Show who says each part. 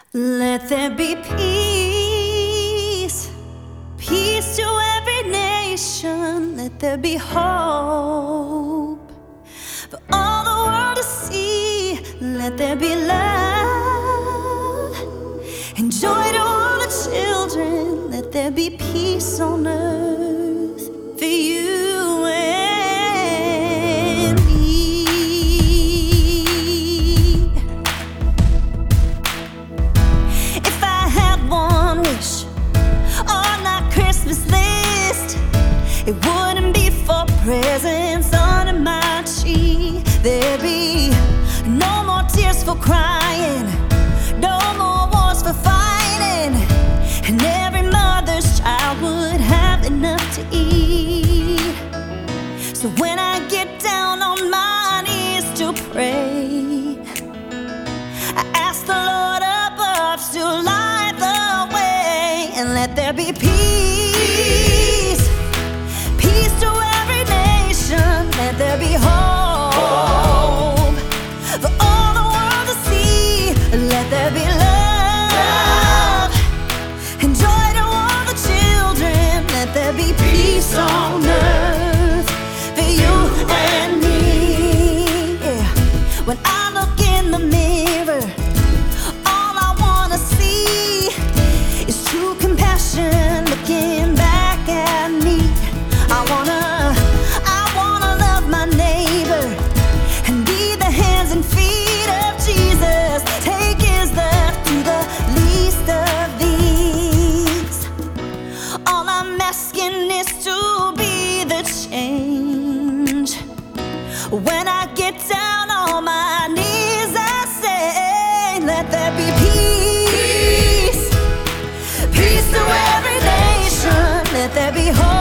Speaker 1: Let there be peace, peace to every nation. Let there be hope for all the world to see. Let there be love and joy to all the children. Let there be peace on earth for you and me. If I had one wish on my Christmas list, it wouldn't be for presents under my tree. There'd be no more tears for crying, no more wars for fighting, and every mother's child would have enough to eat. So when I get down on my knees to pray, I ask the Lord above to light the way, and let there be peace, peace to every nation. Let there be hope for all the world to see. Let there be love and joy to all the children. Let there be peace on earth for you and me. Yeah. When I look in the mirror, all I wanna see is true compassion looking back at me. I wanna love my neighbor and be the hands and feet of Jesus. Take his love to the least of these. All I'm asking is to be the change. When I get down on my knees, I say, let there be peace, peace to every nation. Let there be hope